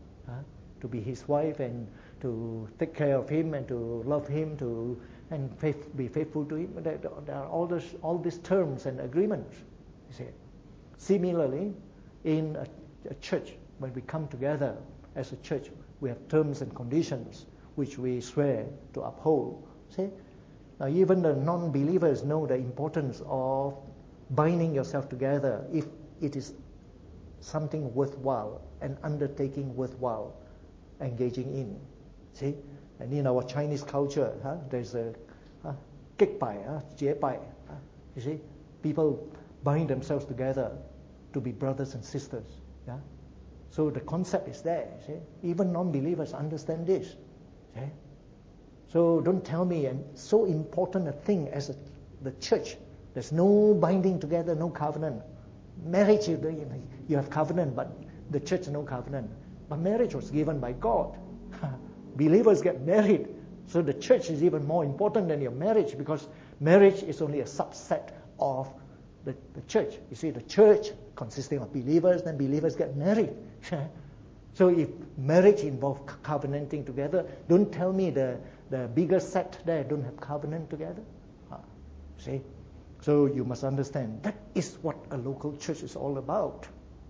S1: to be his wife and to take care of him and to love him and be faithful to him. There are all these terms and agreements. You see. Similarly, in a church, when we come together as a church, we have terms and conditions which we swear to uphold. See? Now, even the non-believers know the importance of binding yourself together if it is something worthwhile, an undertaking worthwhile engaging in. See? And in our Chinese culture, there's a kek bai, jie bai. You see? People bind themselves together to be brothers and sisters. So the concept is there. See? Even non-believers understand this. See? So don't tell me, and so important a thing as the church, there's no binding together, no covenant. Marriage, you have covenant, but the church, no covenant. But marriage was given by God. Believers get married. So the church is even more important than your marriage, because marriage is only a subset of the church. You see, the church consisting of believers, then believers get married. So if marriage involves covenanting together, don't tell me the bigger set there don't have covenant together. See? So you must understand, that is what a local church is all about.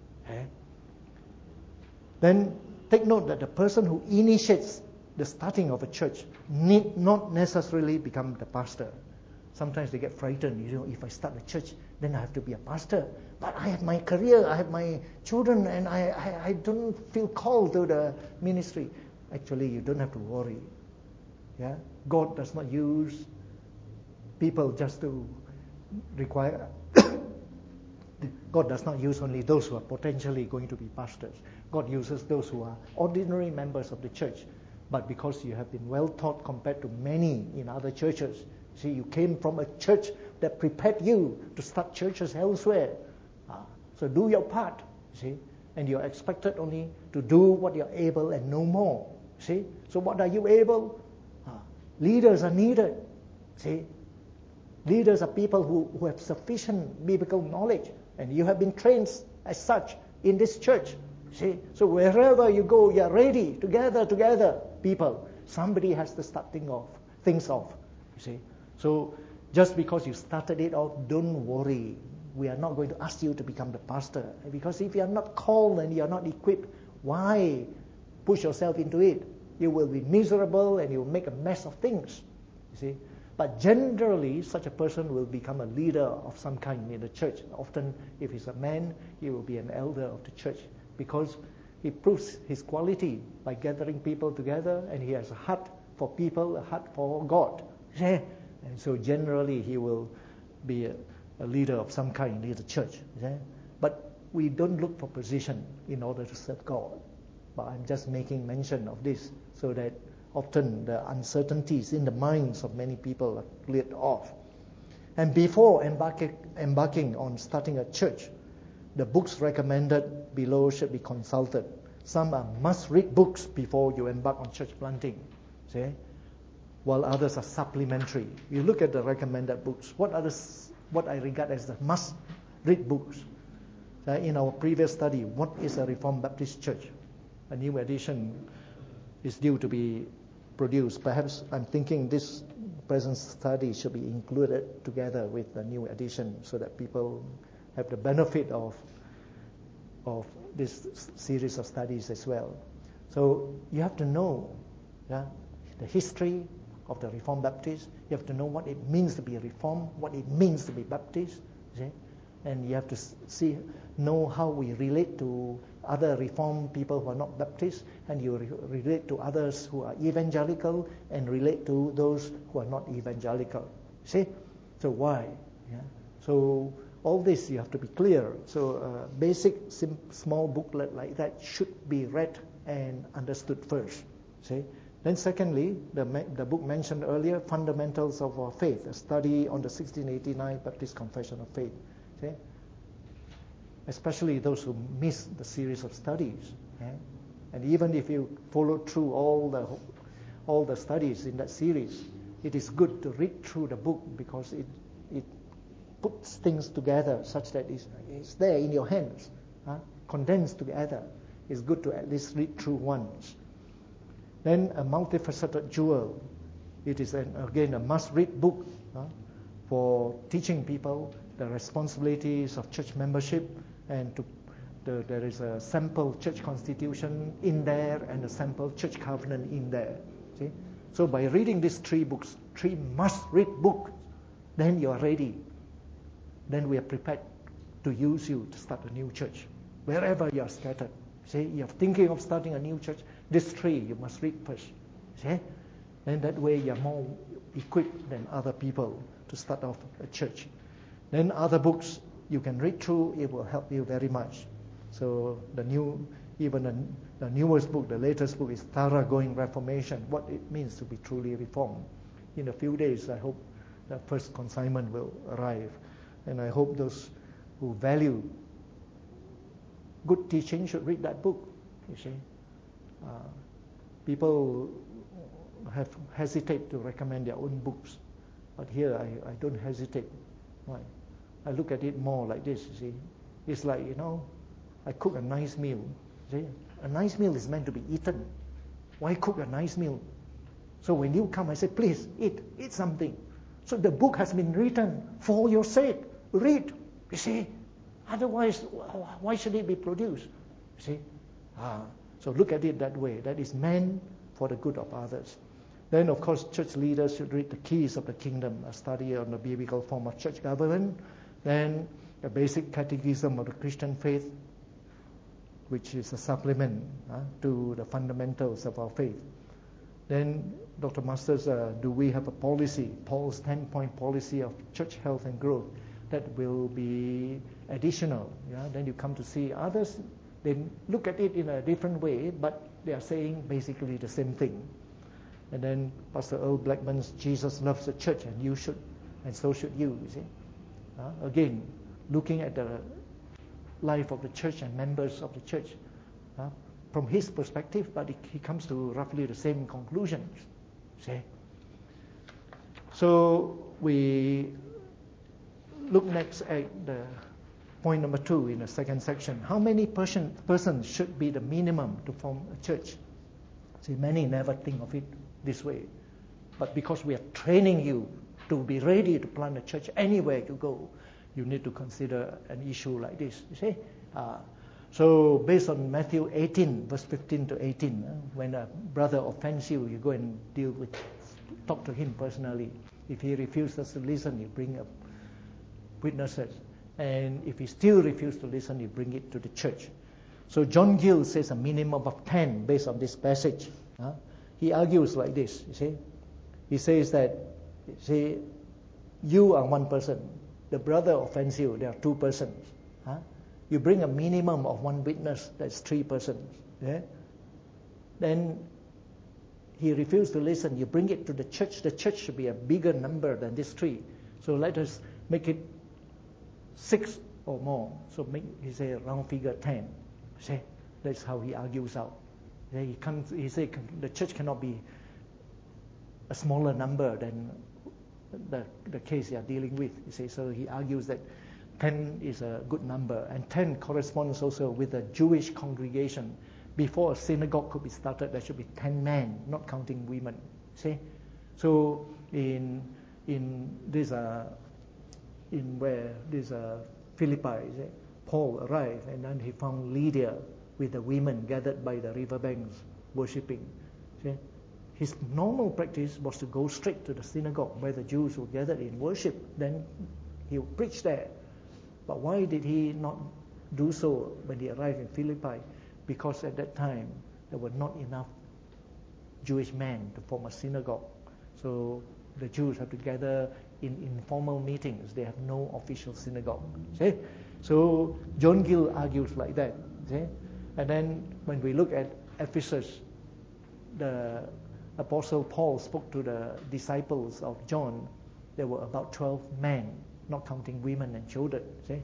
S1: Then take note that the person who initiates the starting of a church need not necessarily become the pastor. Sometimes they get frightened. If I start a church, then I have to be a pastor. But I have my career, I have my children, and I don't feel called to the ministry. Actually, you don't have to worry. God does not use people just to require. God does not use only those who are potentially going to be pastors. God uses those who are ordinary members of the church. But because you have been well taught compared to many in other churches, see, you came from a church that prepared you to start churches elsewhere. So do your part, see, and you're expected only to do what you're able and no more. See, so what are you able? Leaders are needed. See, leaders are people who have sufficient biblical knowledge, and you have been trained as such in this church. See, so wherever you go, you're ready to gather together people. Somebody has to start things off. You see, so just because you started it off, don't worry. We are not going to ask you to become the pastor, because if you are not called and you are not equipped, why push yourself into it? You will be miserable and you will make a mess of things. You see. But generally, such a person will become a leader of some kind in the church. Often, if he's a man, he will be an elder of the church, because he proves his quality by gathering people together, and he has a heart for people, a heart for God. And so generally, he will be a leader of some kind in the church. But we don't look for position in order to serve God. But I'm just making mention of this so that often the uncertainties in the minds of many people are cleared off. And before embarking on starting a church, the books recommended below should be consulted. Some are must-read books before you embark on church planting, see? While others are supplementary. You look at the recommended books. What I regard as the must-read books? In our previous study, what is a Reformed Baptist church? A new edition is due to be produced. Perhaps I'm thinking this present study should be included together with the new edition so that people have the benefit of this series of studies as well. So you have to know the history of the Reformed Baptist. You have to know what it means to be a Reformed, what it means to be Baptist. See? And you have to know how we relate to other Reformed people who are not Baptist, and you relate to others who are evangelical, and relate to those who are not evangelical. See? So why? So all this you have to be clear. So a basic, small booklet like that should be read and understood first. See? Then secondly, the book mentioned earlier, Fundamentals of Our Faith, a study on the 1689 Baptist Confession of Faith. See? Especially those who miss the series of studies. And even if you follow through all the studies in that series, it is good to read through the book, because it puts things together such that it's there in your hands, condensed together. It's good to at least read through once. Then a multifaceted jewel. It is again a must-read book for teaching people the responsibilities of church membership, and there is a sample church constitution in there and a sample church covenant in there. See? So by reading these three books, three must-read books, then you are ready. Then we are prepared to use you to start a new church, wherever you are scattered. See, you're thinking of starting a new church, these three you must read first. See? And that way you're more equipped than other people to start off a church. Then other books you can read through, it will help you very much. So the newest book, the latest book is Thoroughgoing Reformation, what it means to be truly reformed. In a few days, I hope the first consignment will arrive. And I hope those who value good teaching should read that book. You see, people have hesitate to recommend their own books, but here I don't hesitate. Why? I look at it more like this. You see, it's like, I cook a nice meal. See, a nice meal is meant to be eaten. Why cook a nice meal? So when you come, I say, please eat something. So the book has been written for your sake. Read, you see. Otherwise, why should it be produced? You see. So look at it that way. That is meant for the good of others. Then, of course, church leaders should read The Keys of the Kingdom, a study on the biblical form of church government. Then, the Basic Catechism of the Christian Faith, which is a supplement to the fundamentals of our faith. Then Dr. Masters, do we have a policy, Paul's 10-point policy of church health and growth that will be additional? Yeah? Then you come to see others, they look at it in a different way, but they are saying basically the same thing. And then Pastor Earl Blackman's Jesus loves the church and you should, and so should you see. Again, looking at the life of the church and members of the church from his perspective, but he comes to roughly the same conclusions. See? So we look next at the point number 2 in the second section. How many persons should be the minimum to form a church? See, many never think of it this way. But because we are training you to be ready to plant a church anywhere you go, you need to consider an issue like this. You see? So based on Matthew 18, verse 15 to 18, when a brother offends you, you go and talk to him personally. If he refuses to listen, you bring up witnesses. And if he still refuses to listen, you bring it to the church. So John Gill says a minimum of 10 based on this passage. He argues like this, you see. He says that, see, you are one person. The brother offends you, there are 2 persons. You bring a minimum of 1 witness, that's 3 persons. Yeah? Then he refused to listen, you bring it to the church. The church should be a bigger number than this 3. So let us make it 6 or more. So he say a round figure 10. See, that's how he argues out. He say the church cannot be a smaller number than the case you are dealing with. You see, so he argues that 10 is a good number, and 10 corresponds also with a Jewish congregation. Before a synagogue could be started, there should be 10 men, not counting women. See, so in this Philippi, Paul arrived, and then he found Lydia with the women gathered by the riverbanks worshipping. See? His normal practice was to go straight to the synagogue where the Jews were gathered in worship. Then he would preach there. But why did he not do so when he arrived in Philippi? Because at that time there were not enough Jewish men to form a synagogue. So the Jews have to gather in informal meetings. They have no official synagogue. See? So John Gill argues like that. See? And then when we look at Ephesus, the Apostle Paul spoke to the disciples of John. There were about 12 men, not counting women and children. See?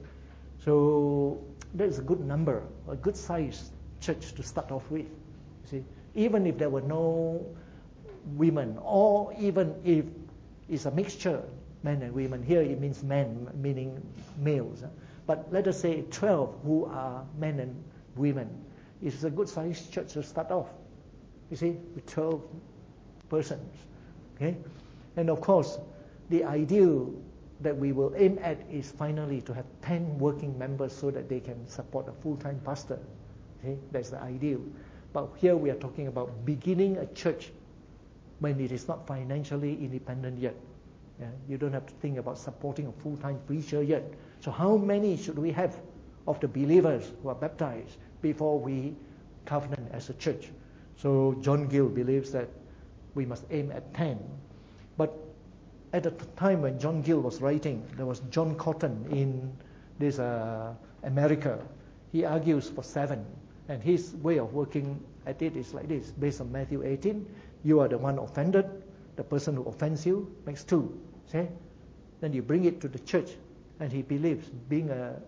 S1: So that's a good number, a good size church to start off with. See? Even if there were no women, or even if it's a mixture, men and women. Here it means men, meaning males. But let us say 12 who are men and women. It's a good sized church to start off. You see, with 12 persons. Okay? And of course, the ideal that we will aim at is finally to have 10 working members so that they can support a full-time pastor. Okay? That's the ideal. But here we are talking about beginning a church when it is not financially independent yet. Yeah? You don't have to think about supporting a full-time preacher yet. So how many should we have of the believers who are baptized before we covenant as a church? So John Gill believes that we must aim at 10. But at the time when John Gill was writing, there was John Cotton in this America. He argues for 7. And his way of working at it is like this. Based on Matthew 18, you are the one offended. The person who offends you makes 2. See? Then you bring it to the church. And he believes, being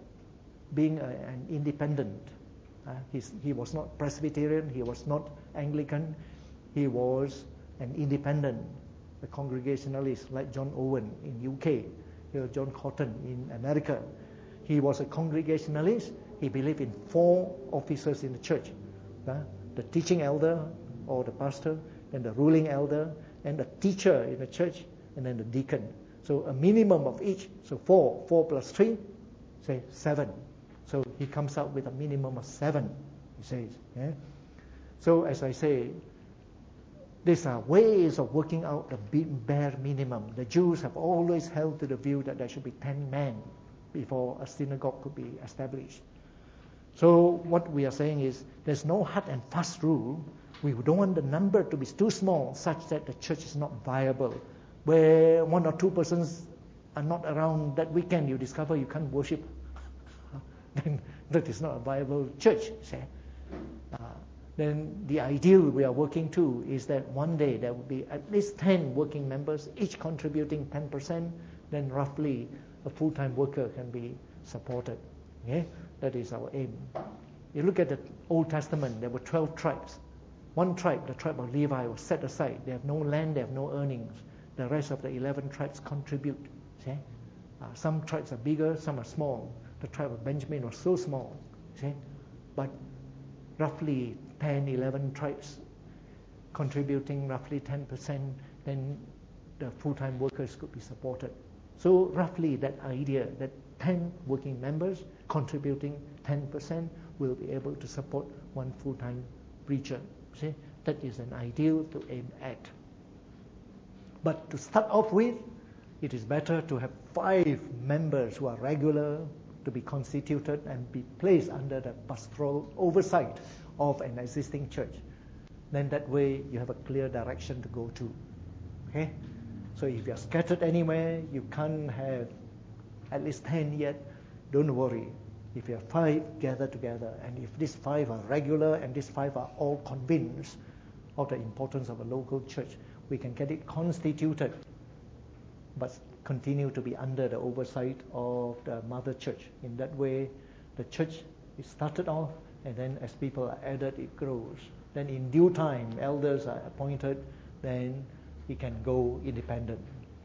S1: an independent, he was not Presbyterian, he was not Anglican, he was an independent, a Congregationalist like John Owen in UK, here John Cotton in America. He was a Congregationalist. He believed in 4 officers in the church, the teaching elder or the pastor, and the ruling elder, and the teacher in the church, and then the deacon. So a minimum of each. So 4 plus 3, say 7. So he comes out with a minimum of 7, he says. Yeah? So as I say, these are ways of working out the bare minimum. The Jews have always held to the view that there should be 10 men before a synagogue could be established. So what we are saying is there's no hard and fast rule We don't want the number to be too small such that the church is not viable. Where 1 or 2 persons are not around that weekend, you discover you can't worship. Then that is not a viable church. Then the ideal we are working to is that one day there will be at least 10 working members, each contributing 10%, then roughly a full-time worker can be supported. Okay? That is our aim. You look at the Old Testament, there were 12 tribes. One tribe, the tribe of Levi, was set aside. They have no land, they have no earnings. The rest of the 11 tribes contribute. See? Some tribes are bigger, some are small. The tribe of Benjamin was so small. See? But roughly 10, 11 tribes contributing roughly 10%, then the full-time workers could be supported. So roughly that idea that 10 working members contributing 10% will be able to support one full-time preacher. See, that is an ideal to aim at. But to start off with, it is better to have 5 members who are regular to be constituted and be placed under the pastoral oversight of an existing church. Then that way you have a clear direction to go to. Okay? So if you are scattered anywhere, you can't have at least 10 yet, don't worry. If you have 5, gather together. And if these 5 are regular and these 5 are all convinced of the importance of a local church, we can get it constituted, but continue to be under the oversight of the mother church. In that way, the church is started off, and then as people are added, it grows. Then in due time, elders are appointed, then it can go independent.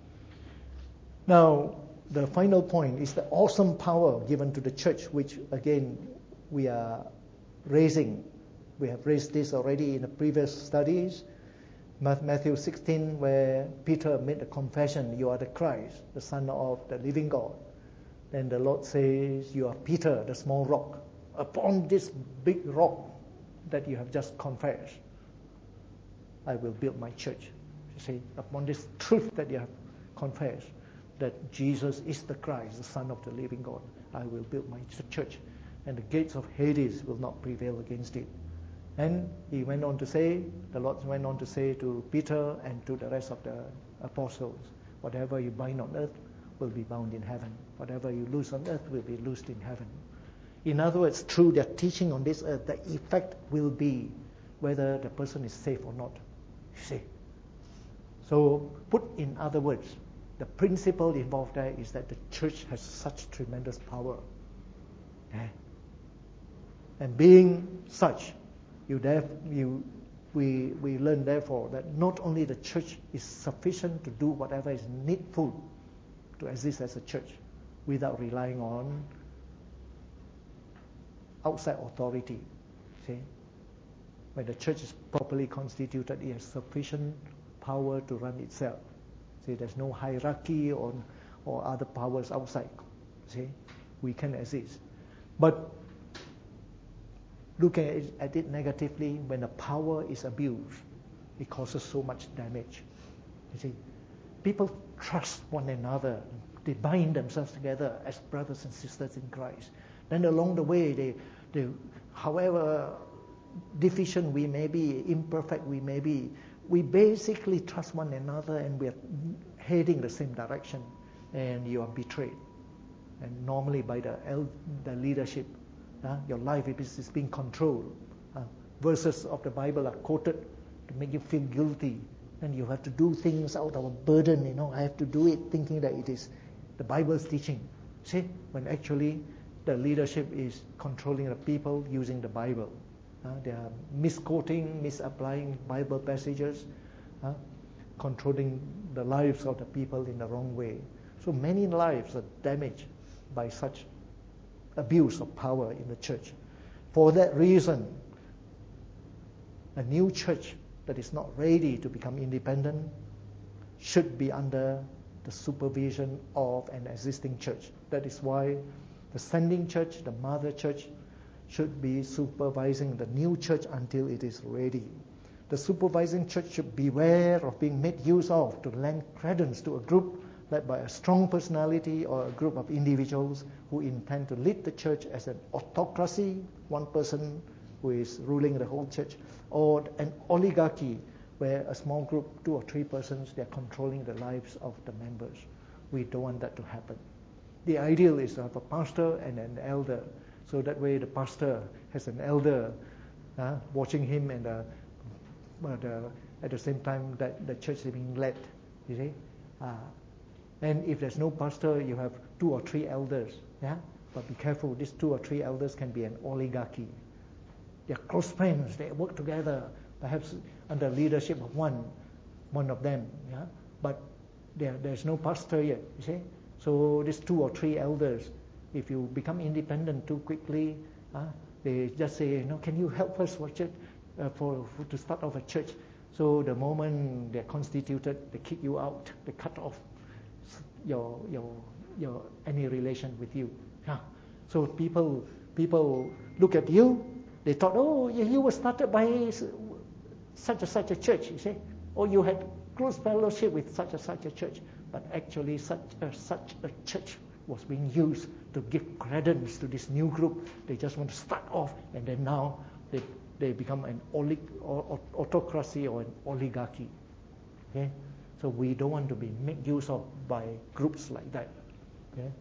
S1: Now, the final point is the awesome power given to the church, which again we are raising. We have raised this already in the previous studies. Matthew 16, where Peter made a confession, you are the Christ, the Son of the living God. Then the Lord says, you are Peter, the small rock. Upon this big rock that you have just confessed, I will build my church. You see, upon this truth that you have confessed, that Jesus is the Christ, the Son of the living God, I will build my church, and the gates of Hades will not prevail against it. And he went on to say, the Lord went on to say to Peter and to the rest of the apostles, whatever you bind on earth will be bound in heaven. Whatever you loose on earth will be loosed in heaven. In other words, through their teaching on this earth, the effect will be whether the person is saved or not. You see? So, put in other words, the principle involved there is that the church has such tremendous power. And being such, we learn therefore that not only the church is sufficient to do whatever is needful to exist as a church without relying on outside authority. See? When the church is properly constituted, it has sufficient power to run itself. See, there's no hierarchy or other powers outside. See, we can exist. But looking at it negatively, when the power is abused, it causes so much damage. You see, people trust one another. They bind themselves together as brothers and sisters in Christ. Then along the way, they however deficient we may be, imperfect we may be, we basically trust one another and we are heading the same direction, and you are betrayed. And normally by the leadership, your life is being controlled. Verses of the Bible are quoted to make you feel guilty, and you have to do things out of a burden. I have to do it thinking that it is the Bible's teaching. See, when actually the leadership is controlling the people using the Bible. They are misquoting, misapplying Bible passages, controlling the lives of the people in the wrong way. So many lives are damaged by such abuse of power in the church. For that reason, a new church that is not ready to become independent should be under the supervision of an existing church. That is why the sending church, the mother church, should be supervising the new church until it is ready. The supervising church should beware of being made use of to lend credence to a group led by a strong personality or a group of individuals who intend to lead the church as an autocracy, one person who is ruling the whole church, or an oligarchy where a small group, 2 or 3 persons, they're controlling the lives of the members. We don't want that to happen. The ideal is to have a pastor and an elder, so that way the pastor has an elder watching him, and at the same time that the church is being led, you see. And if there's no pastor, you have 2 or 3 elders, but be careful, these 2 or 3 elders can be an oligarchy. They're close friends, they work together, perhaps under leadership of one of them, but there's no pastor yet, you see. So these 2 or 3 elders, if you become independent too quickly, they just say, can you help us for church, to start off a church? So the moment they're constituted, they kick you out, they cut off your any relation with you. So people look at you, they thought, you were started by such a church, you see, or you had close fellowship with such a church, but actually such a church was being used to give credence to this new group. They just want to start off, and then now they become an autocracy or an oligarchy. Okay, so we don't want to be made use of by groups like that. Okay.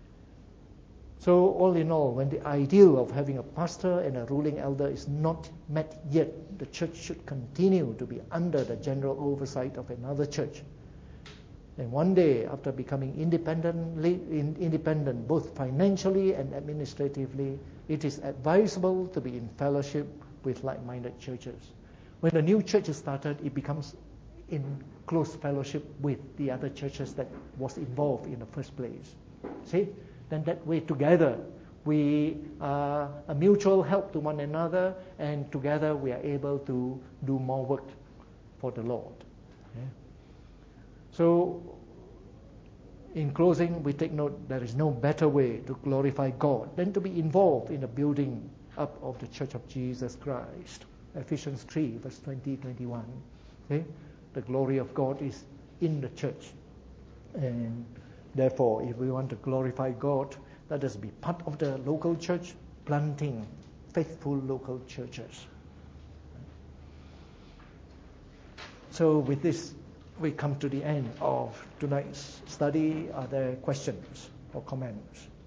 S1: So all in all, when the ideal of having a pastor and a ruling elder is not met yet, the church should continue to be under the general oversight of another church. And one day, after becoming independent both financially and administratively, it is advisable to be in fellowship with like-minded churches. When a new church is started, it becomes in close fellowship with the other churches that was involved in the first place. See? Then that way together we are a mutual help to one another, and together we are able to do more work for the Lord. Okay? So in closing, we take note there is no better way to glorify God than to be involved in the building up of the Church of Jesus Christ. Ephesians 3 verse 20-21. Okay? The glory of God is in the church, and therefore, if we want to glorify God, let us be part of the local church, planting faithful local churches. So with this, we come to the end of tonight's study. Are there questions or comments?